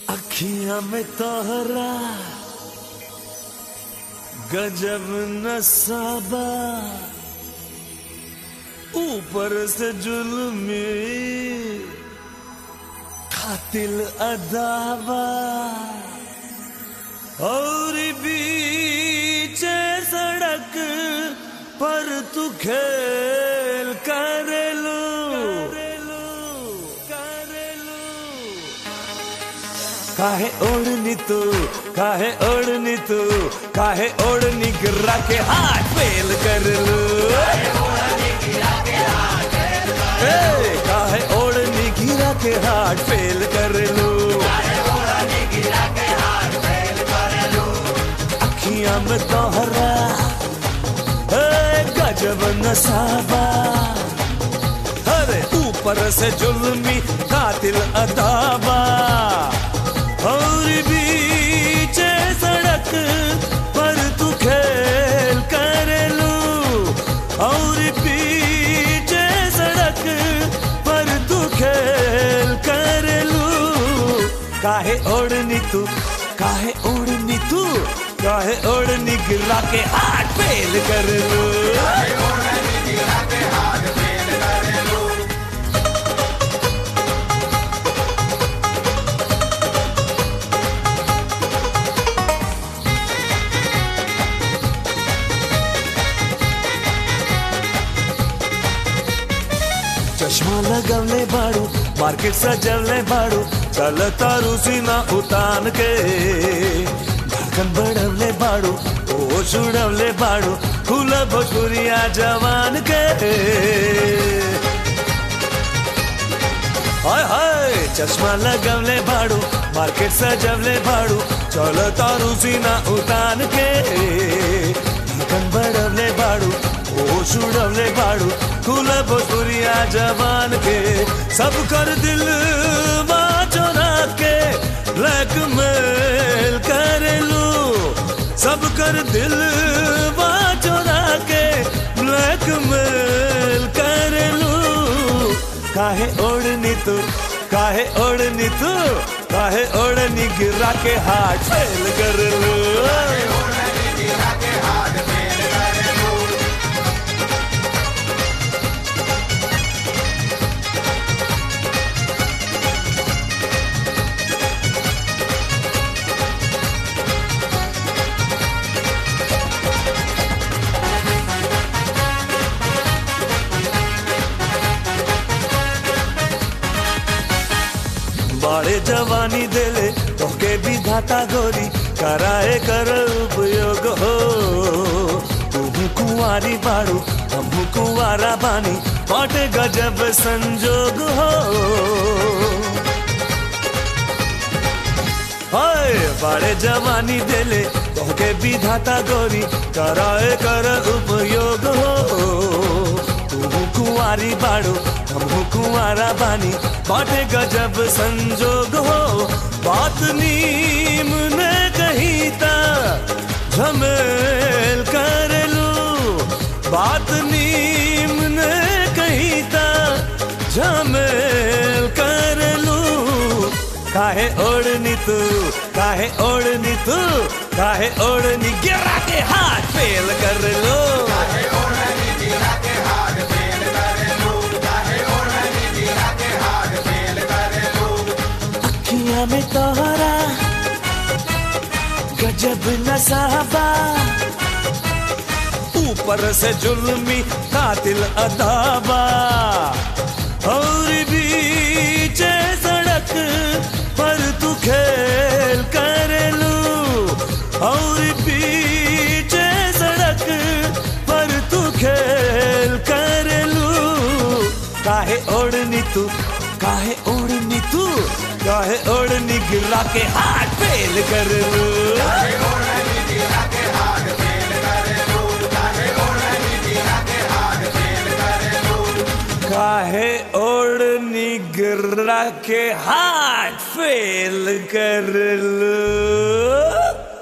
अखियां में तोहरा गजब नसाबा, ऊपर से जुल्मी कातिल अदावा, और बीचे सड़क पर तू खेल करेलू। काहे ओढ़नी तू, काहे ओढ़नी तू, काहे ओढ़नी गिरा के हाथ फेल कर लू। काहे ओढ़नी गिरा के हाथ फेल कर लू। अखियां में तोहरा गजब नसाबा, अरे ऊपर से जुल्मी कातिल अदावा, और बीचे सड़क पर तू खेल करेलू, और बीचे सड़क पर तू खेल करेलू। काहे ओढ़नी तू, काहे ओढ़नी तू, काहे ओढ़नी गिरा के हाथ फेल करेलू। चश्मा लगवले बाड़ू, मार्केट सजवले बाड़ू, चल तारू सीना उतान के, धड़कन बढ़वले बाड़ू, होश उड़वले बाड़ू, खुल भोजपुरिया जवान के। हाय हाय चश्मा लगवले बाड़ू, मार्केट सजवले बाड़ू, चल तारू सीना उतान के, धड़कन बढ़वले बाड़ू, होश उड़वले बाड़ू, खुल भोजपुरिया जवान के। सब कर दिल चोरा के ब्लैकमेल करेलू, सब कर दिल चोरा के ब्लैकमेल करेलू। काहे ओढ़नी तू, काहे ओढ़नी तू, काहे ओढ़नी गिरा के हाथ फेल करेलू। बाड़े जवानी देले तोहके भी धाता गोरी, कराए कर उपयोग हो। तू कुंवारी बाड़ू, हम कुंवारा बानी, बाटे गजब संजोग हो। हाय बाड़े जवानी देले तोहके भी धाता गोरी, कराए कर उपयोग हो। तू कुंवारी बाड़ू, हम कुंवारा बानी, बाटे गजब संजोग हो। बात नीम ने कही ता झमेल करेलू, बात नीम ने कही ता झमेल करेलू। काहे ओढ़नी तू, काहे ओढ़नी तू, काहे ओढ़नी गिरा के हाथ फेल कर लो। अखियां में तोहरा गजब नसाबा, ऊपर से जुल्मी कातिल अदावा, और बीचे सड़क पर तू खेल करेलू, और बीचे सड़क पर तू खेल करेलू। काहे ओढ़नी तू, काहे ओढ़नी तू, काहे ओढ़नी गिरा के हाथ फेल कर लू। काहे ओढ़नी गिरा के हाथ फेल कर लू।